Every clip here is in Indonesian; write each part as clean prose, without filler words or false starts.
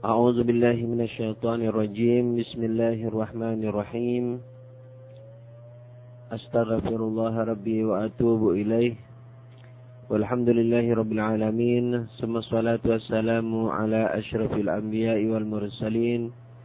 أعوذ بالله من الشيطان الرجيم. بسم الله الرحمن الرحيم. أستغفر الله ربي وأتوب إليه. والحمد لله رب العالمين. ثم الصلاة والسلام على أشرف الأنبياء والمرسلين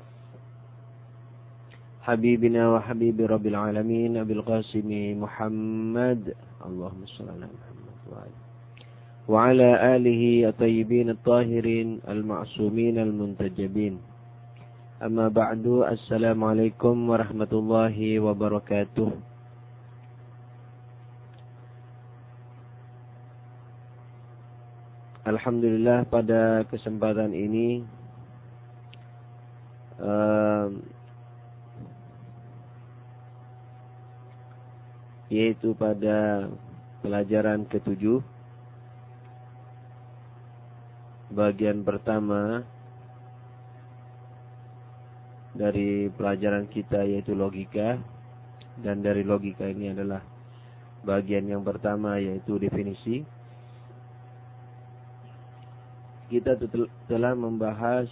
حبيبنا وحبيب رب العالمين أبي القاسم محمد اللهم صل على محمد وعلى آله الطيبين الطاهرين المعصومين المنتجبين. أما بعد. السلام عليكم ورحمة الله وبركاته. Alhamdulillah, pada kesempatan ini yaitu pada pelajaran ke-7, bagian pertama dari pelajaran kita, yaitu logika. Dan dari logika ini adalah bagian yang pertama, yaitu definisi. Kita telah membahas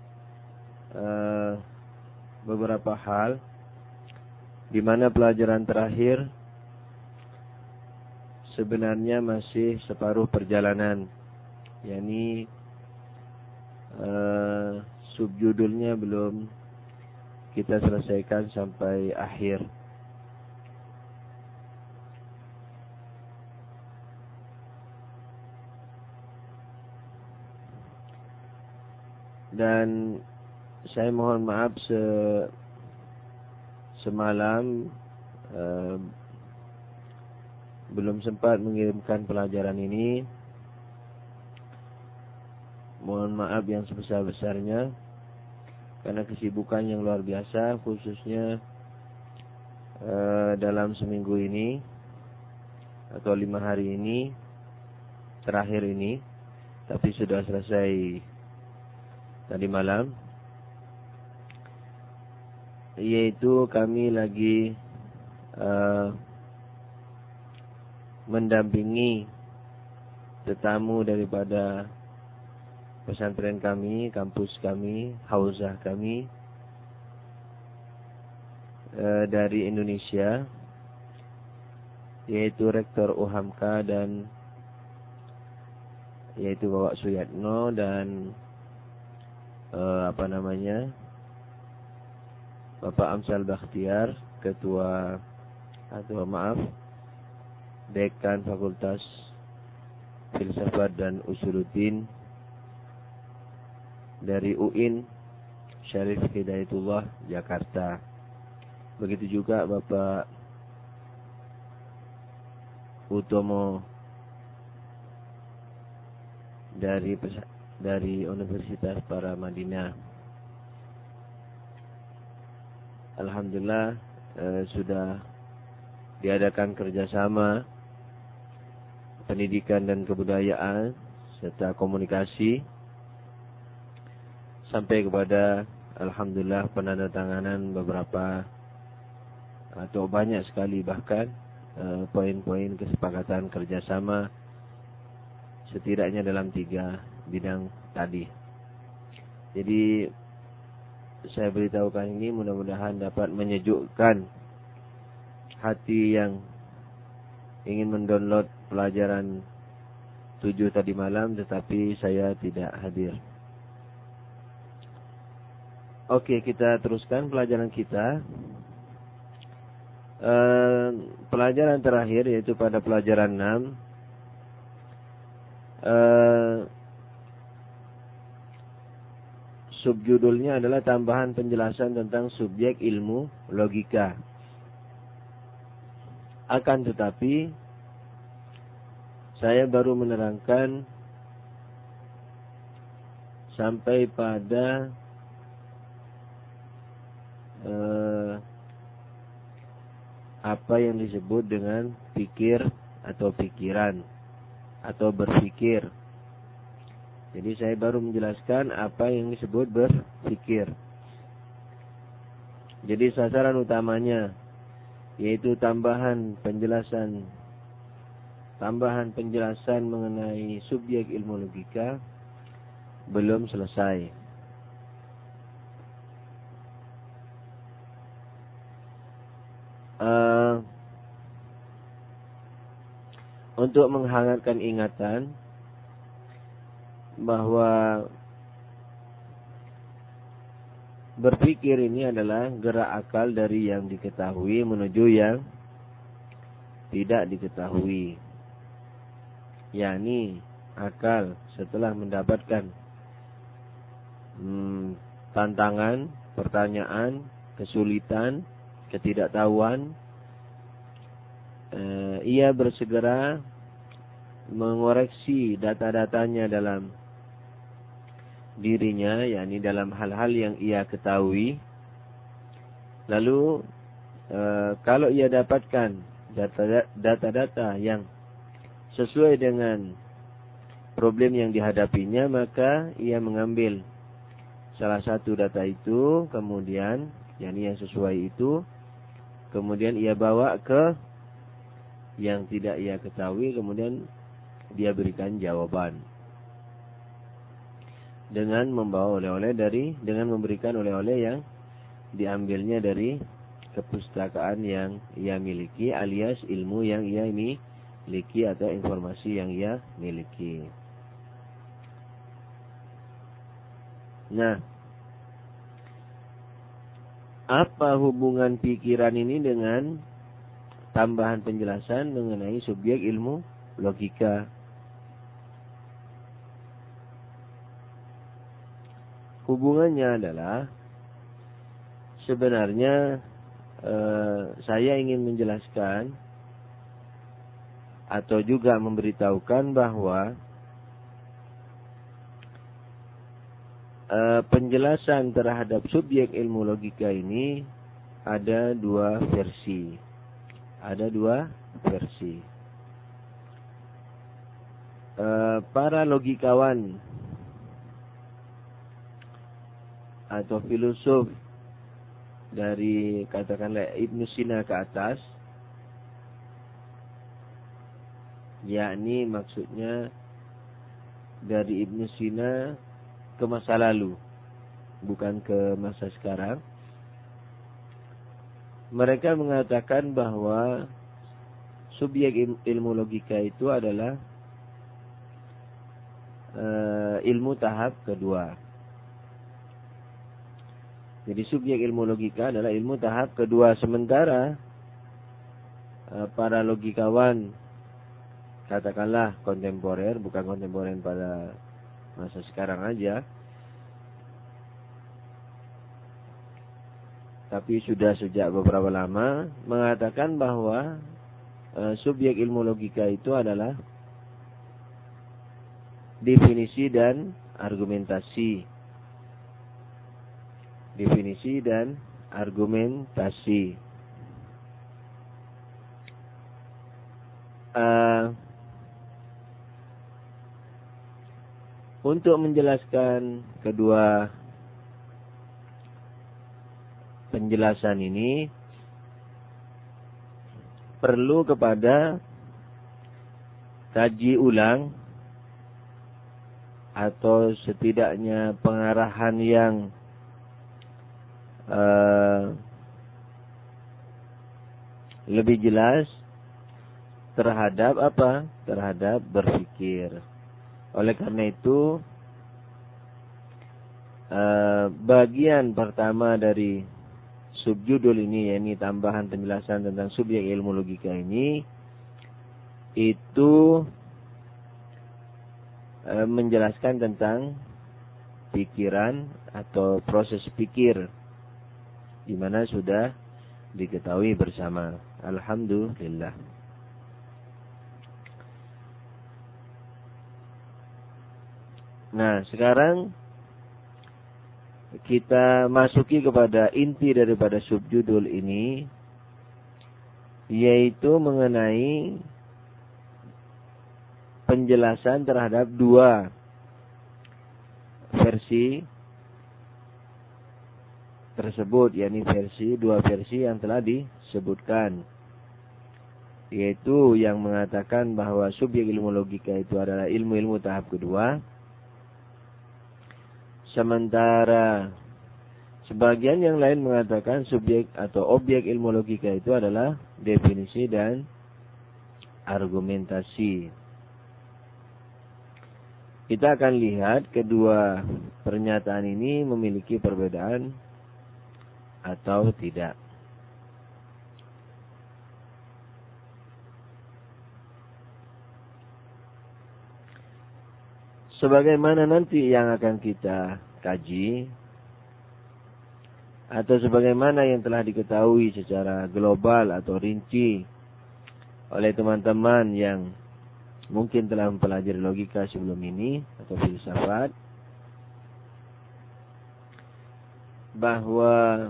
beberapa hal, di mana pelajaran terakhir sebenarnya masih separuh perjalanan, yakni subjudulnya belum kita selesaikan sampai akhir. Dan saya mohon maaf semalam belum sempat mengirimkan pelajaran ini. Mohon maaf yang sebesar-besarnya karena kesibukan yang luar biasa, khususnya dalam seminggu ini atau 5 hari ini terakhir ini, tapi sudah selesai tadi malam. Yaitu kami lagi mendampingi tetamu daripada pesantren kami, kampus kami, hauzah kami dari Indonesia, yaitu Rektor UHAMKA dan yaitu Bapak Suyatno dan Bapak Amsal Bakhtiar, Dekan Fakultas Filsafat dan Usuluddin dari UIN Syarif Hidayatullah Jakarta. Begitu juga Bapak Utomo dari Universitas Paramadina. Alhamdulillah sudah diadakan kerjasama pendidikan dan kebudayaan serta komunikasi sampai kepada alhamdulillah penandatanganan beberapa atau banyak sekali bahkan poin-poin kesepakatan kerjasama setidaknya dalam 3 bidang tadi. Jadi saya beritahukan ini mudah-mudahan dapat menyejukkan hati yang ingin mendownload pelajaran 7 tadi malam, tetapi saya tidak hadir. Oke, kita teruskan pelajaran kita. Pelajaran terakhir yaitu pada pelajaran 6. Subjudulnya adalah tambahan penjelasan tentang subjek ilmu logika. Akan tetapi saya baru menerangkan sampai pada apa yang disebut dengan pikir atau pikiran atau berpikir. Jadi saya baru menjelaskan apa yang disebut berpikir. Jadi sasaran utamanya yaitu tambahan penjelasan mengenai subjek ilmu logika belum selesai. untuk menghangatkan ingatan bahwa berpikir ini adalah gerak akal dari yang diketahui menuju yang tidak diketahui. yakni akal setelah mendapatkan tantangan, pertanyaan, kesulitan, ketidaktahuan, ia bersegera mengoreksi data-datanya dalam dirinya, yakni dalam hal-hal yang ia ketahui. Lalu kalau ia dapatkan data-data yang sesuai dengan problem yang dihadapinya, maka ia mengambil salah satu data itu, kemudian yakni yang sesuai itu, kemudian ia bawa ke yang tidak ia ketahui, kemudian dia berikan jawaban dengan membawa oleh-oleh dengan memberikan oleh-oleh yang diambilnya dari kepustakaan yang ia miliki, alias ilmu yang ia miliki atau informasi yang ia miliki. Nah, apa hubungan pikiran ini dengan tambahan penjelasan mengenai subjek ilmu logika? Hubungannya adalah sebenarnya saya ingin menjelaskan atau juga memberitahukan bahwa penjelasan terhadap subjek ilmu logika ini ada dua versi. Para logikawan atau filosof dari katakanlah Ibnu Sina ke atas, yakni maksudnya dari Ibnu Sina ke masa lalu, bukan ke masa sekarang. Mereka mengatakan bahwa subjek ilmu logika itu adalah ilmu tahap kedua. Jadi subjek ilmu logika adalah ilmu tahap kedua, sementara para logikawan katakanlah kontemporer, bukan kontemporer pada masa sekarang aja, tapi sudah sejak beberapa lama, mengatakan bahwa subjek ilmu logika itu adalah definisi dan argumentasi. Definisi dan argumentasi. Untuk menjelaskan kedua penjelasan ini perlu kepada kaji ulang atau setidaknya pengarahan yang lebih jelas terhadap apa? Terhadap berpikir. Oleh karena itu, bagian pertama dari subjudul ini, yakni tambahan penjelasan tentang subjek ilmu logika ini, itu menjelaskan tentang pikiran atau proses pikir, di mana sudah diketahui bersama. Alhamdulillah. Nah, sekarang kita masuki kepada inti daripada subjudul ini, yaitu mengenai penjelasan terhadap dua versi tersebut, yakni dua versi yang telah disebutkan, yaitu yang mengatakan bahwa subjek ilmu logika itu adalah ilmu-ilmu tahap kedua, sementara sebagian yang lain mengatakan subjek atau objek ilmu logika itu adalah definisi dan argumentasi. Kita akan lihat kedua pernyataan ini memiliki perbedaan atau tidak. Sebagaimana nanti yang akan kita kaji, atau sebagaimana yang telah diketahui secara global atau rinci oleh teman-teman yang mungkin telah mempelajari logika sebelum ini atau filsafat, bahwa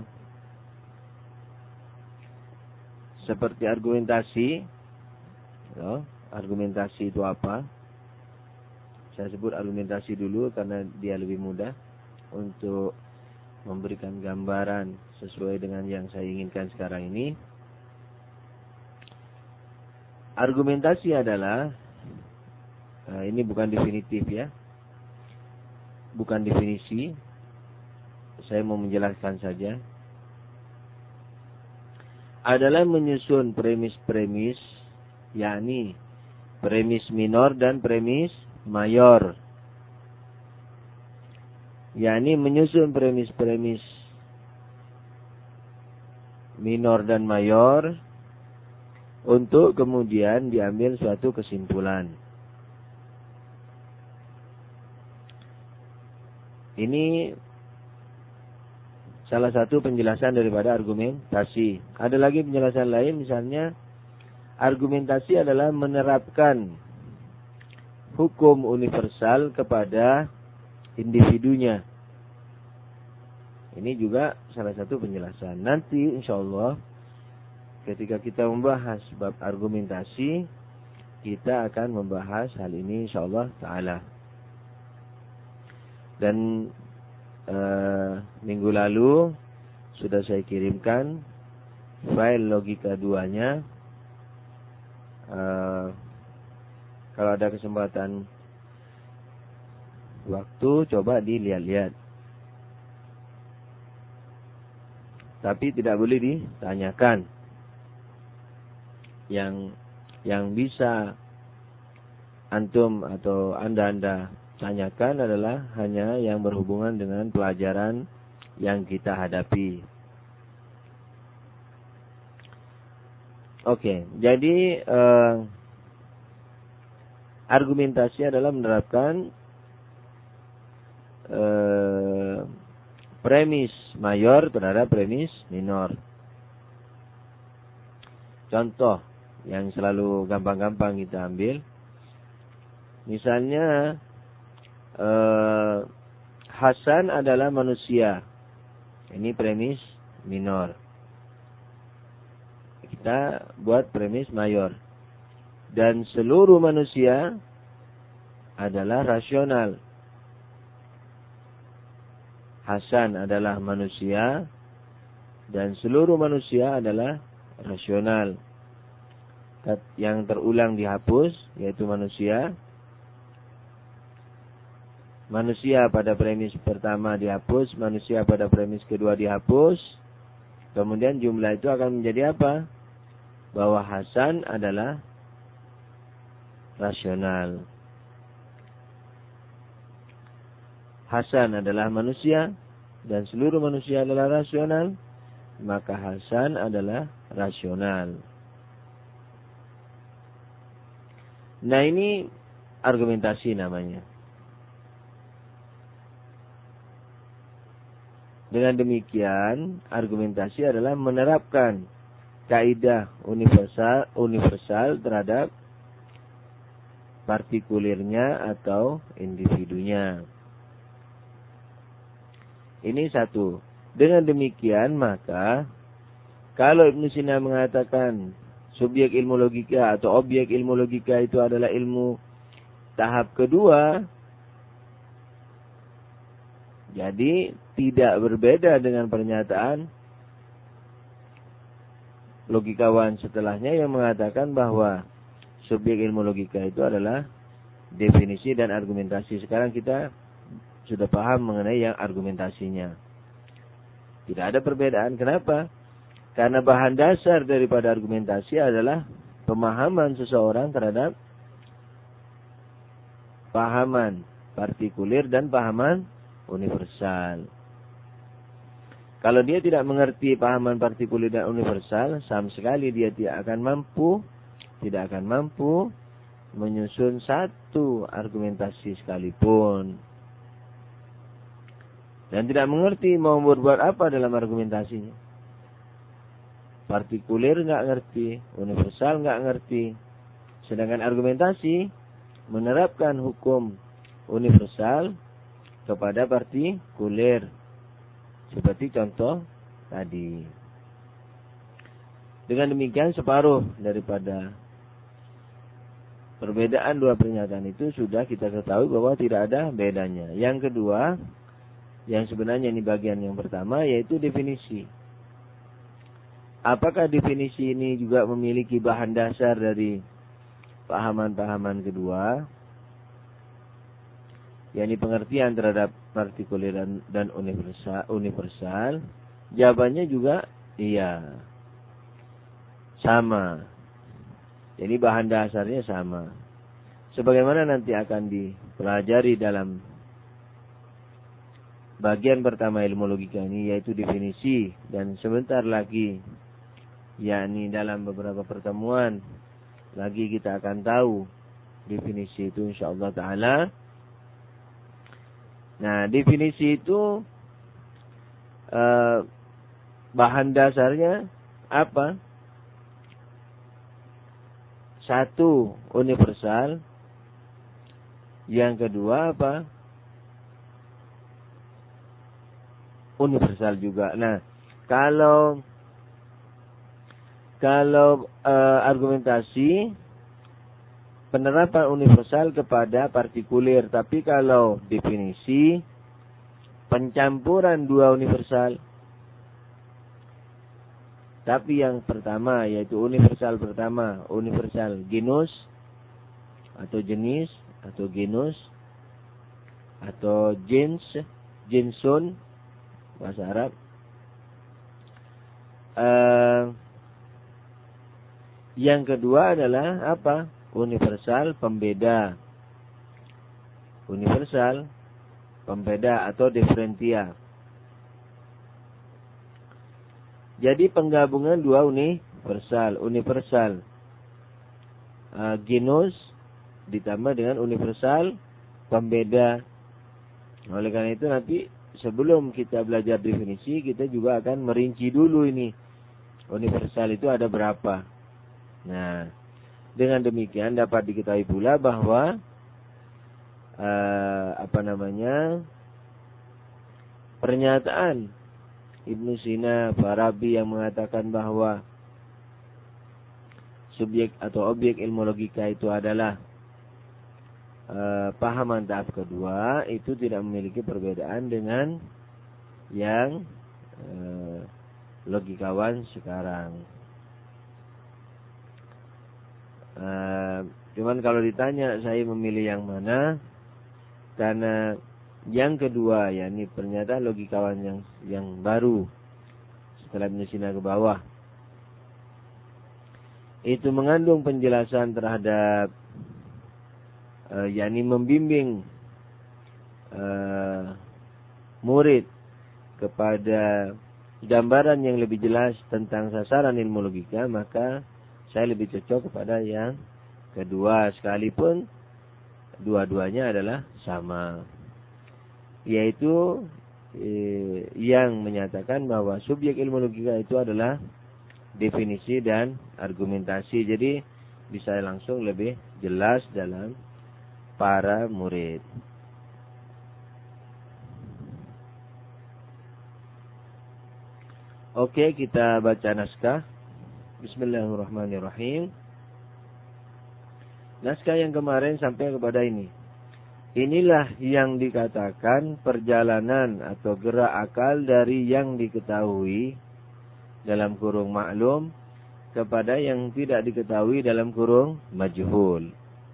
seperti argumentasi, argumentasi itu apa? Saya sebut argumentasi dulu karena dia lebih mudah untuk memberikan gambaran sesuai dengan yang saya inginkan sekarang ini. Argumentasi adalah, ini bukan definitif ya, bukan definisi. Saya mau menjelaskan saja. Adalah menyusun premis-premis, yakni premis minor dan premis mayor. Yakni menyusun premis-premis minor dan mayor untuk kemudian diambil suatu kesimpulan. Ini salah satu penjelasan daripada argumentasi. Ada lagi penjelasan lain, misalnya argumentasi adalah menerapkan hukum universal kepada individunya. Ini juga salah satu penjelasan. Nanti insyaallah ketika kita membahas bab argumentasi, kita akan membahas hal ini insyaallah ta'ala. Dan minggu lalu sudah saya kirimkan file logika 2-nya. Kalau ada kesempatan waktu, coba dilihat-lihat. Tapi tidak boleh ditanyakan. Yang bisa antum atau anda tanyakan adalah hanya yang berhubungan dengan pelajaran yang kita hadapi. Oke, jadi argumentasi adalah menerapkan premis mayor terhadap premis minor. Contoh yang selalu gampang-gampang kita ambil, misalnya Hasan adalah manusia. Ini premis minor. Kita buat premis mayor. Dan seluruh manusia adalah rasional. Hasan adalah manusia dan seluruh manusia adalah rasional. Yang terulang dihapus, yaitu manusia. Manusia pada premis pertama dihapus, manusia pada premis kedua dihapus. Kemudian jumlah itu akan menjadi apa? Bahwa Hasan adalah rasional. Hasan adalah manusia dan seluruh manusia adalah rasional, maka Hasan adalah rasional. Nah, ini argumentasi namanya. Dengan demikian, argumentasi adalah menerapkan kaidah universal terhadap partikulirnya atau individunya. Ini satu. Dengan demikian, maka kalau Ibnu Sina mengatakan subjek ilmu logika atau objek ilmu logika itu adalah ilmu tahap kedua, jadi tidak berbeda dengan pernyataan logikawan setelahnya yang mengatakan bahwa subjek ilmu logika itu adalah definisi dan argumentasi. Sekarang kita sudah paham mengenai yang argumentasinya. Tidak ada perbedaan. Kenapa? Karena bahan dasar daripada argumentasi adalah pemahaman seseorang terhadap pahaman partikulir dan pahaman universal. Kalau dia tidak mengerti pahaman partikulir dan universal, sama sekali dia tidak akan mampu menyusun satu argumentasi sekalipun. Dan tidak mengerti mau berbuat apa dalam argumentasinya. Partikulir nggak ngerti, universal nggak ngerti. Sedangkan argumentasi menerapkan hukum universal kepada partikulir. Seperti contoh tadi. Dengan demikian separuh daripada perbedaan dua pernyataan itu sudah kita ketahui bahwa tidak ada bedanya. Yang kedua, yang sebenarnya ini bagian yang pertama, yaitu definisi. Apakah definisi ini juga memiliki bahan dasar dari pahaman-pahaman kedua, yakni pengertian terhadap partikulir dan universal? Jawabannya juga iya, sama. Jadi bahan dasarnya sama. Sebagaimana nanti akan dipelajari dalam bagian pertama ilmu logika ini, yaitu definisi, dan sebentar lagi, yakni dalam beberapa pertemuan lagi kita akan tahu definisi itu insyaallah taala. Nah, definisi itu bahan dasarnya apa? Satu, universal. Yang kedua apa? Universal juga. Nah, kalau argumentasi penerapan universal kepada partikulir, tapi kalau definisi pencampuran dua universal. Tapi yang pertama yaitu universal pertama, universal genus atau jenis atau genus atau gens, gensun bahasa Arab. Yang kedua adalah apa? Universal pembeda. Universal pembeda atau diferentia. Jadi penggabungan dua universal. Universal genus ditambah dengan universal pembeda. Oleh karena itu nanti sebelum kita belajar definisi, kita juga akan merinci dulu ini universal itu ada berapa. Nah, dengan demikian dapat diketahui pula bahwa pernyataan Ibnu Sina, Farabi yang mengatakan bahwa subjek atau objek ilmu logika itu adalah pahaman tahap kedua, itu tidak memiliki perbedaan dengan yang logikawan sekarang. Cuman kalau ditanya saya memilih yang mana, karena yang kedua, yakni pernyataan logikawan yang baru setelah Ibnu Sina ke bawah, itu mengandung penjelasan terhadap yakni membimbing murid kepada gambaran yang lebih jelas tentang sasaran ilmu logika, maka saya lebih cocok kepada yang kedua, sekalipun dua-duanya adalah sama, yaitu yang menyatakan bahwa subjek ilmu logika itu adalah definisi dan argumentasi. Jadi bisa langsung lebih jelas dalam para murid. Oke, kita baca naskah. Bismillahirrahmanirrahim. Naskah yang kemarin sampai kepada ini. Inilah yang dikatakan perjalanan atau gerak akal dari yang diketahui dalam kurung maklum kepada yang tidak diketahui dalam kurung majhul.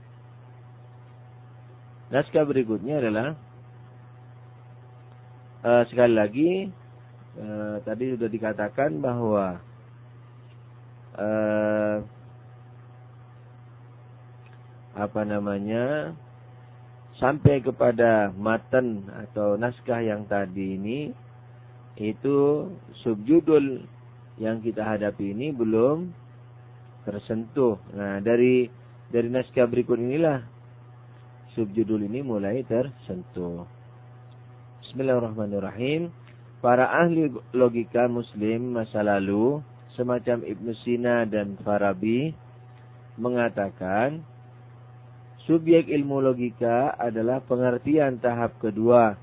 Naskah berikutnya adalah sekali lagi tadi sudah dikatakan bahwa sampai kepada matan atau naskah yang tadi ini, itu subjudul yang kita hadapi ini belum tersentuh. Nah, dari naskah berikut inilah subjudul ini mulai tersentuh. Bismillahirrahmanirrahim. Para ahli logika muslim masa lalu semacam Ibnu Sina dan Farabi mengatakan subjek ilmu logika adalah pengertian tahap kedua,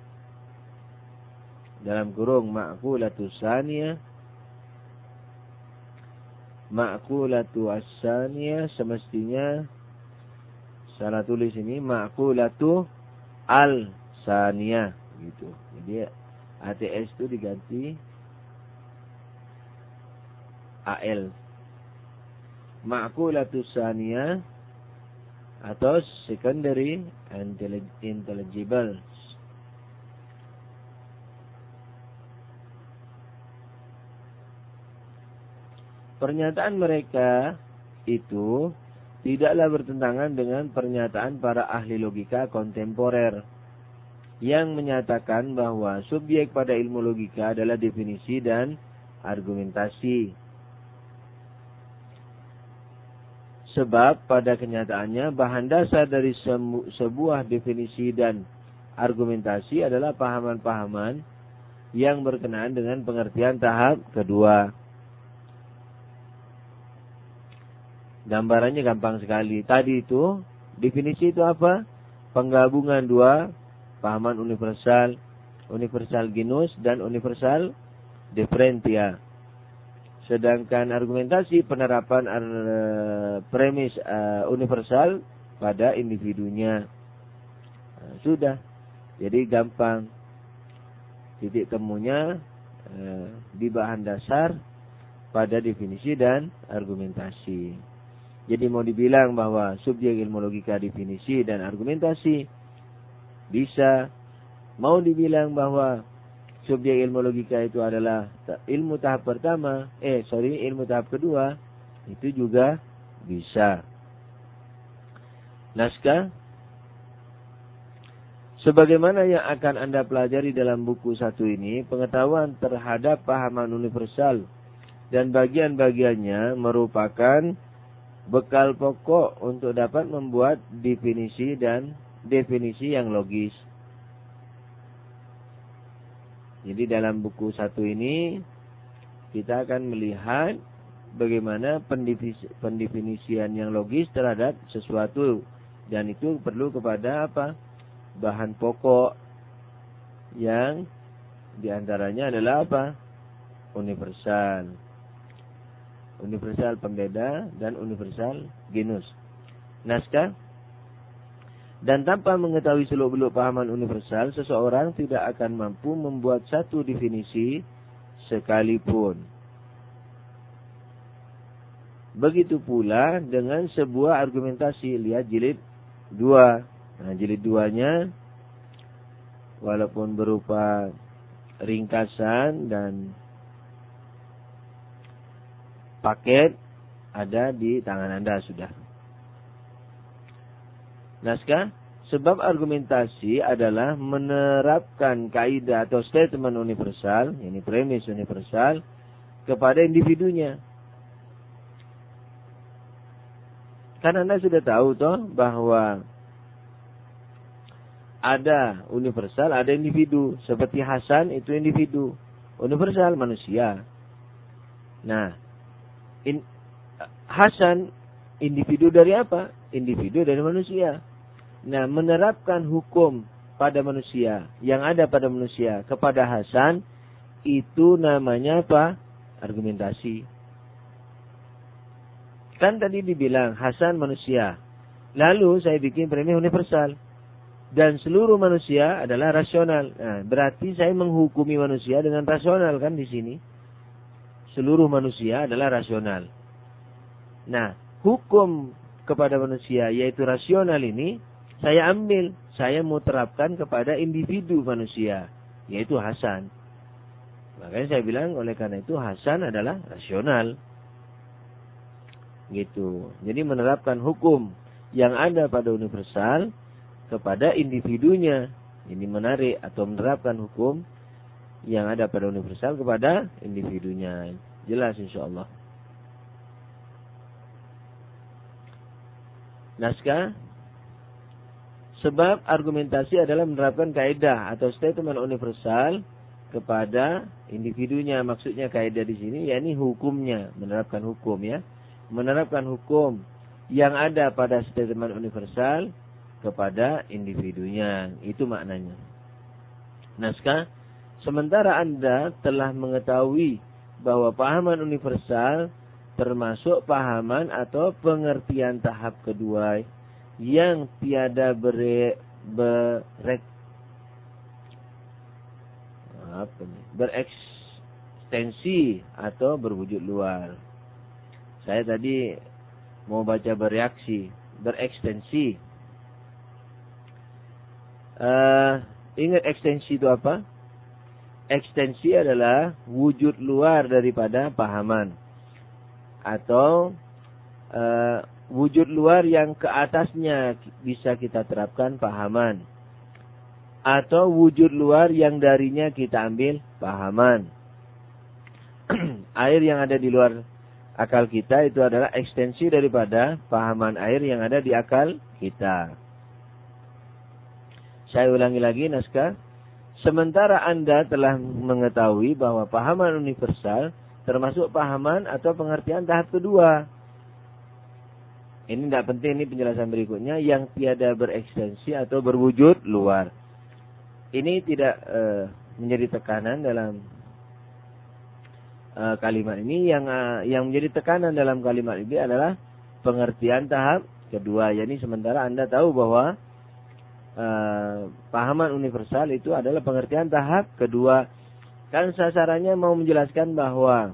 dalam kurung ma'qulatu saniyah, ma'qulatu as-saniyah, semestinya salah tulis ini ma'qulatu al-saniyah gitu. Jadi ATS itu diganti AL. Ma'qulatu saniyah atau secondary intelligible. Pernyataan mereka itu tidaklah bertentangan dengan pernyataan para ahli logika kontemporer yang menyatakan bahwa subjek pada ilmu logika adalah definisi dan argumentasi. Sebab pada kenyataannya bahan dasar dari sebuah definisi dan argumentasi adalah pahaman-pahaman yang berkenaan dengan pengertian tahap kedua. Gambarannya gampang sekali. Tadi itu, definisi itu apa? Penggabungan dua pahaman universal, universal genus dan universal differentia. Sedangkan argumentasi penerapan premis universal pada individunya. Sudah. Jadi gampang. Titik temunya di bahan dasar pada definisi dan argumentasi. Jadi mau dibilang bahwa subjek ilmu logika definisi dan argumentasi bisa. Mau dibilang bahwa subjek ilmu logika itu adalah ilmu tahap pertama, ilmu tahap kedua, itu juga bisa. Naskah sebagaimana yang akan Anda pelajari dalam buku satu ini, pengetahuan terhadap pahaman universal dan bagian-bagiannya merupakan bekal pokok untuk dapat membuat definisi dan definisi yang logis. Jadi dalam buku satu ini kita akan melihat bagaimana pendefinisian yang logis terhadap sesuatu, dan itu perlu kepada apa? Bahan pokok yang diantaranya adalah apa? Universal. Universal pembeda dan universal genus. Naskah. Dan tanpa mengetahui seluk-beluk pahaman universal, seseorang tidak akan mampu membuat satu definisi sekalipun. Begitu pula dengan sebuah argumentasi. Lihat jilid 2. Nah, jilid 2-nya walaupun berupa ringkasan dan paket ada di tangan Anda sudah. Naskah, sebab argumentasi adalah menerapkan kaidah atau statement universal, ini premis universal, kepada individunya. Kan Anda sudah tahu toh bahwa ada universal, ada individu. Seperti Hasan itu individu, universal manusia. Nah, Hasan individu dari apa? Individu dari manusia. Nah, menerapkan hukum pada manusia, yang ada pada manusia kepada Hasan, itu namanya apa? Argumentasi. Kan tadi dibilang Hasan manusia. Lalu saya bikin premis universal. Dan seluruh manusia adalah rasional. Nah, berarti saya menghukumi manusia dengan rasional kan di sini. Seluruh manusia adalah rasional. Nah, hukum kepada manusia yaitu rasional ini saya ambil, saya mau terapkan kepada individu manusia, yaitu Hasan. Makanya saya bilang oleh karena itu Hasan adalah rasional. Gitu. Jadi menerapkan hukum yang ada pada universal kepada individunya. Ini menarik atau menerapkan hukum yang ada pada universal kepada individunya. Jelas insyaallah. Naskah. Sebab argumentasi adalah menerapkan kaidah atau statement universal kepada individunya. Maksudnya kaidah di sini yakni hukumnya, menerapkan hukum ya. Menerapkan hukum yang ada pada statement universal kepada individunya. Itu maknanya. Naskah. Sementara Anda telah mengetahui bahwa pahaman universal termasuk pahaman atau pengertian tahap kedua yang tiada berekstensi atau berwujud luar. Saya tadi mau baca bereaksi, berekstensi. Ingat ekstensi itu apa? Ekstensi adalah wujud luar daripada pahaman. Atau wujud luar yang ke atasnya bisa kita terapkan pahaman. Atau wujud luar yang darinya kita ambil pahaman. Air yang ada di luar akal kita itu adalah ekstensi daripada pahaman air yang ada di akal kita. Saya ulangi lagi naskah. Sementara Anda telah mengetahui bahwa pahaman universal termasuk pahaman atau pengertian tahap kedua. Ini tidak penting, ini penjelasan berikutnya yang tiada berekstensi atau berwujud luar. Ini tidak menjadi tekanan dalam kalimat ini. Yang menjadi tekanan dalam kalimat ini adalah pengertian tahap kedua. Yani sementara Anda tahu bahwa pahaman universal itu adalah pengertian tahap kedua. Kan sasarannya mau menjelaskan bahwa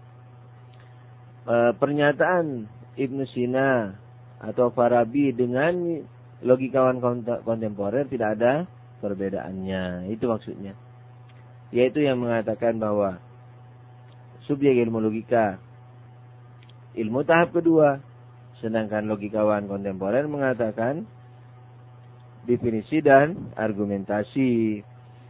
pernyataan Ibnu Sina atau Farabi dengan logikawan kontemporer tidak ada perbedaannya. Itu maksudnya. Yaitu yang mengatakan bahwa subjek ilmu logika ilmu tahap kedua, sedangkan logikawan kontemporer mengatakan definisi dan argumentasi.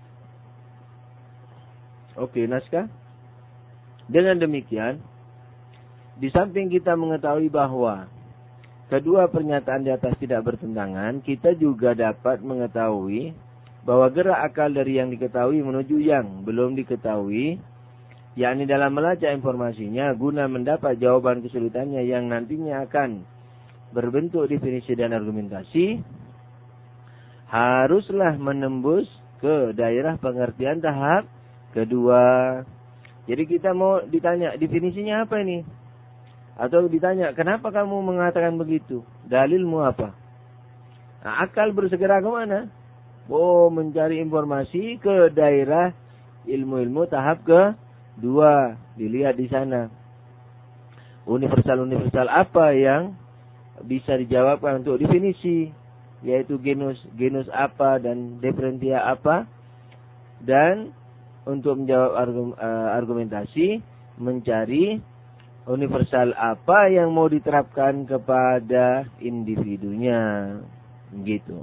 Oke, naskah. Dengan demikian, di samping kita mengetahui bahwa kedua pernyataan di atas tidak bertentangan, kita juga dapat mengetahui bahwa gerak akal dari yang diketahui menuju yang belum diketahui, yakni dalam melacak informasinya guna mendapat jawaban kesulitannya yang nantinya akan berbentuk definisi dan argumentasi, haruslah menembus ke daerah pengertian tahap kedua. Jadi kita mau ditanya definisinya apa ini? Atau ditanya kenapa kamu mengatakan begitu? Dalilmu apa? Nah, akal bersegera ke mana? Oh, mencari informasi ke daerah ilmu-ilmu tahap kedua. Dilihat di sana. Universal-universal apa yang bisa dijawabkan untuk definisi, yaitu genus apa dan differentia apa. Dan untuk menjawab argumentasi, mencari universal apa yang mau diterapkan kepada individunya. Gitu.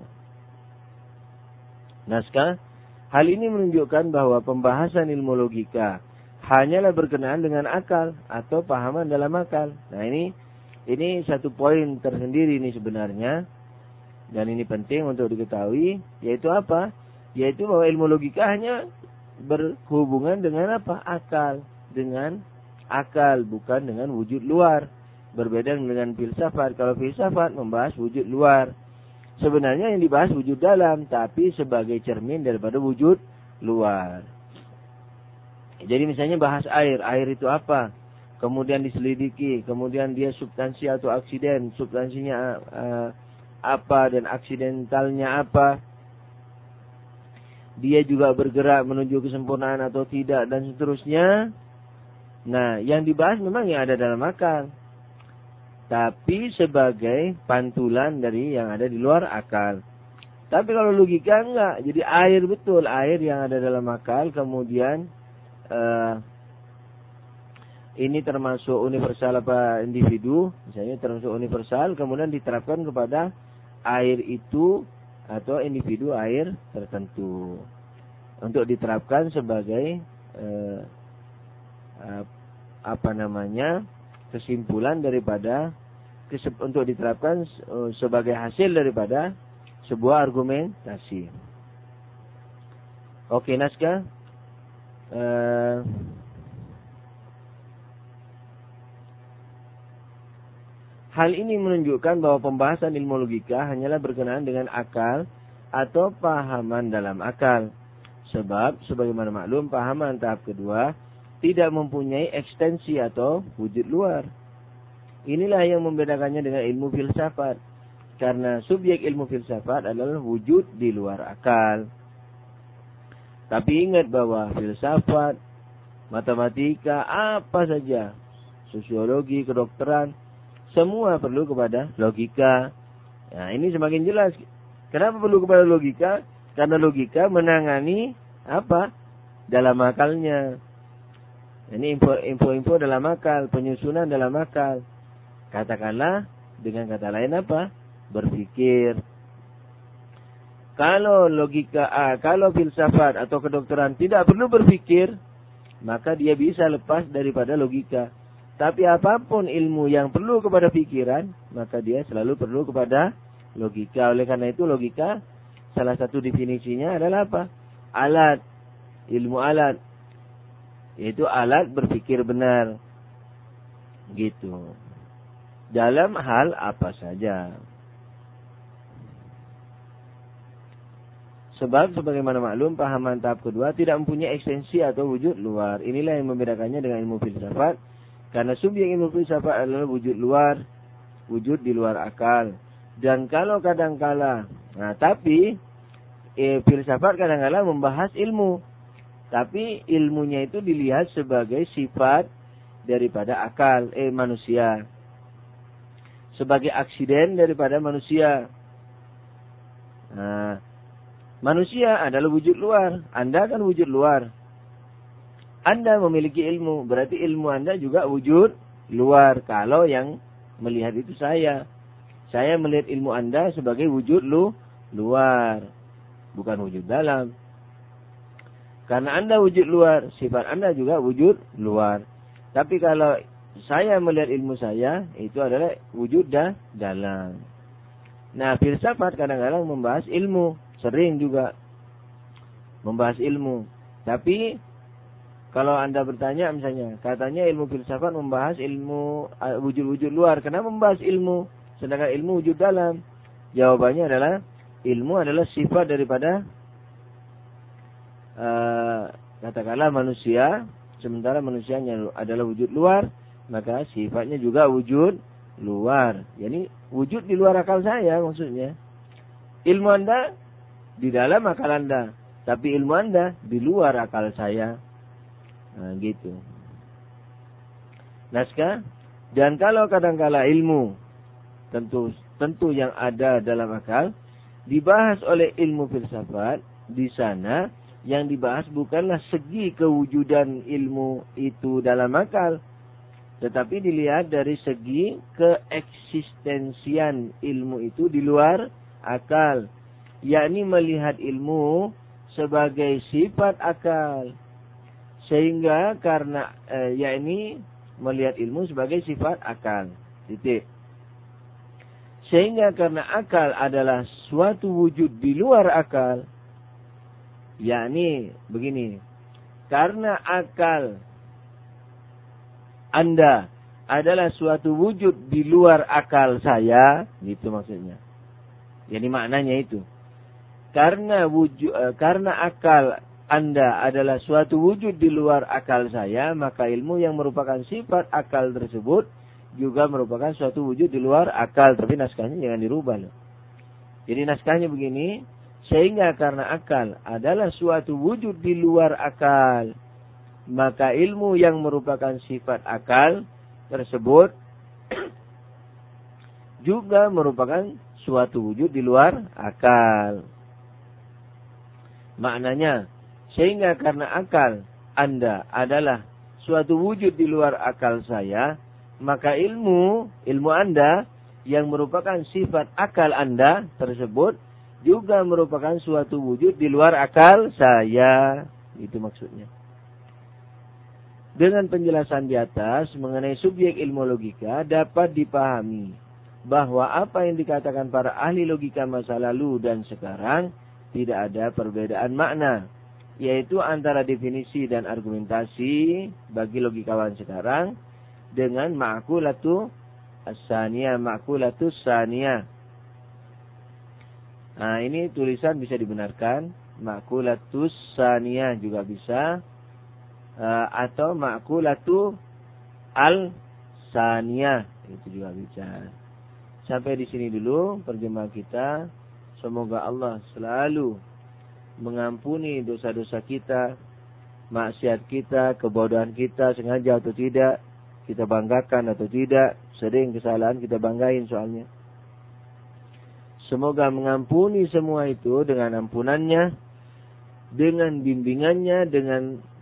Naskah. Hal ini menunjukkan bahwa pembahasan ilmu logika hanyalah berkenaan dengan akal atau pahaman dalam akal. Nah, ini satu poin tersendiri ini sebenarnya. Dan ini penting untuk diketahui, yaitu apa? Yaitu bahwa ilmu logika hanya berhubungan dengan apa? Akal. Dengan akal, bukan dengan wujud luar. Berbeda dengan filsafat. Kalau filsafat membahas wujud luar. Sebenarnya yang dibahas wujud dalam, tapi sebagai cermin daripada wujud luar. Jadi misalnya bahas air. Air itu apa? Kemudian diselidiki. Kemudian dia substansi atau aksiden. Substansinya apa dan aksidentalnya apa. Dia juga bergerak menuju kesempurnaan atau tidak dan seterusnya. Nah, yang dibahas memang yang ada dalam akal. Tapi sebagai pantulan dari yang ada di luar akal. Tapi kalau logika enggak. Jadi air betul. Air yang ada dalam akal. Kemudian ini termasuk universal apa individu, misalnya termasuk universal, kemudian diterapkan kepada air itu atau individu air tertentu untuk diterapkan sebagai kesimpulan daripada untuk diterapkan sebagai hasil daripada sebuah argumentasi. Oke, naskah. Hal ini menunjukkan bahwa pembahasan ilmu logika hanyalah berkenaan dengan akal atau pahaman dalam akal. Sebab, sebagaimana maklum, pahaman tahap kedua tidak mempunyai ekstensi atau wujud luar. Inilah yang membedakannya dengan ilmu filsafat. Karena subjek ilmu filsafat adalah wujud di luar akal. Tapi ingat bahwa filsafat, matematika, apa saja, sosiologi, kedokteran, semua perlu kepada logika. Nah, ini semakin jelas. Kenapa perlu kepada logika? Karena logika menangani apa? Dalam akalnya. Ini info-info dalam akal, penyusunan dalam akal. Katakanlah dengan kata lain apa? Berpikir. Kalau kalau filsafat atau kedokteran tidak perlu berpikir, maka dia bisa lepas daripada logika. Tapi apapun ilmu yang perlu kepada pikiran, maka dia selalu perlu kepada logika. Oleh karena itu logika, salah satu definisinya adalah apa? Alat. Ilmu alat. Yaitu alat berpikir benar. Gitu. Dalam hal apa saja. Sebab sebagaimana maklum, pahaman tahap kedua tidak mempunyai ekstensi atau wujud luar. Inilah yang membedakannya dengan ilmu filsafat. Karena subjek ilmu filsafat adalah wujud luar, wujud di luar akal. Dan kalau kadangkala, tapi filsafat kadangkala membahas ilmu. Tapi ilmunya itu dilihat sebagai sifat daripada akal, manusia. Sebagai aksiden daripada manusia. Manusia adalah wujud luar. Anda kan wujud luar. Anda memiliki ilmu, berarti ilmu Anda juga wujud luar. Kalau yang melihat itu saya. Saya melihat ilmu Anda sebagai wujud luar. Bukan wujud dalam. Karena Anda wujud luar, sifat Anda juga wujud luar. Tapi kalau saya melihat ilmu saya, itu adalah wujud dalam. Nah, filsafat kadang-kadang membahas ilmu. Sering juga membahas ilmu. Tapi kalau Anda bertanya misalnya, katanya ilmu filsafat membahas ilmu wujud-wujud luar. Kenapa membahas ilmu? Sedangkan ilmu wujud dalam. Jawabannya adalah, ilmu adalah sifat daripada katakanlah manusia. Sementara manusianya adalah wujud luar, maka sifatnya juga wujud luar. Jadi wujud di luar akal saya maksudnya. Ilmu Anda di dalam akal Anda. Tapi ilmu Anda di luar akal saya. Gitu. Naskah. Dan kalau kadangkala ilmu tentu yang ada dalam akal dibahas oleh ilmu filsafat, di sana yang dibahas bukanlah segi kewujudan ilmu itu dalam akal, tetapi dilihat dari segi keeksistensian ilmu itu di luar akal, yakni melihat ilmu sebagai sifat akal. Sehingga karena yakni melihat ilmu sebagai sifat akal. Titik. Sehingga karena akal adalah suatu wujud di luar akal, yakni begini. Karena akal Anda adalah suatu wujud di luar akal saya, gitu maksudnya. Jadi maknanya itu. Karena akal Anda adalah suatu wujud di luar akal saya, maka ilmu yang merupakan sifat akal tersebut juga merupakan suatu wujud di luar akal. Tapi naskahnya jangan dirubah loh. Jadi naskahnya begini, sehingga karena akal adalah suatu wujud di luar akal, maka ilmu yang merupakan sifat akal tersebut juga merupakan suatu wujud di luar akal. Maknanya, sehingga karena akal Anda adalah suatu wujud di luar akal saya, maka ilmu Anda yang merupakan sifat akal Anda tersebut juga merupakan suatu wujud di luar akal saya. Itu maksudnya. Dengan penjelasan di atas mengenai subjek ilmu logika dapat dipahami bahwa apa yang dikatakan para ahli logika masa lalu dan sekarang tidak ada perbedaan makna, yaitu antara definisi dan argumentasi bagi logikawan sekarang dengan ma'kulatu as-saniyah, ma'kulatus saniyah. Nah, ini tulisan bisa dibenarkan, ma'kulatus saniyah juga bisa, atau ma'kulatu al-saniyah, itu juga bisa. Sampai di sini dulu perjumpaan kita. Semoga Allah selalu mengampuni dosa-dosa kita, maksiat kita, kebodohan kita, sengaja atau tidak, kita banggakan atau tidak, sering kesalahan kita banggain soalnya. Semoga mengampuni semua itu dengan ampunannya, dengan bimbingannya, dengan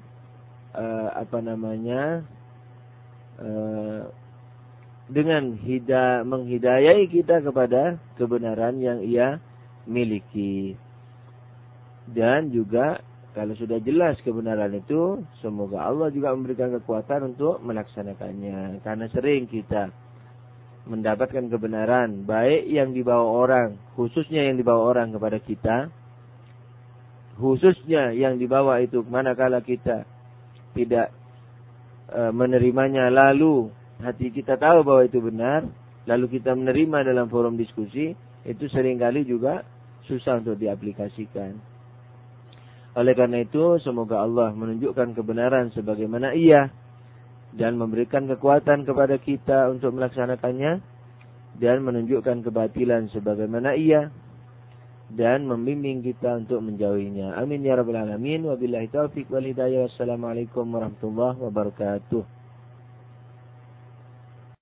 dengan menghidayai kita kepada kebenaran yang Ia miliki. Dan juga kalau sudah jelas kebenaran itu, semoga Allah juga memberikan kekuatan untuk melaksanakannya. Karena sering kita mendapatkan kebenaran, baik yang dibawa orang, khususnya yang dibawa orang kepada kita, khususnya yang dibawa itu manakala kita tidak menerimanya, lalu hati kita tahu bahwa itu benar, lalu kita menerima dalam forum diskusi, itu seringkali juga susah untuk diaplikasikan. Oleh karena itu, semoga Allah menunjukkan kebenaran sebagaimana Ia, dan memberikan kekuatan kepada kita untuk melaksanakannya, dan menunjukkan kebatilan sebagaimana Ia, dan membimbing kita untuk menjauhinya. Amin ya rabbal alamin. Wabillahi taufiq wal hidayah. Wassalamualaikum warahmatullahi wabarakatuh.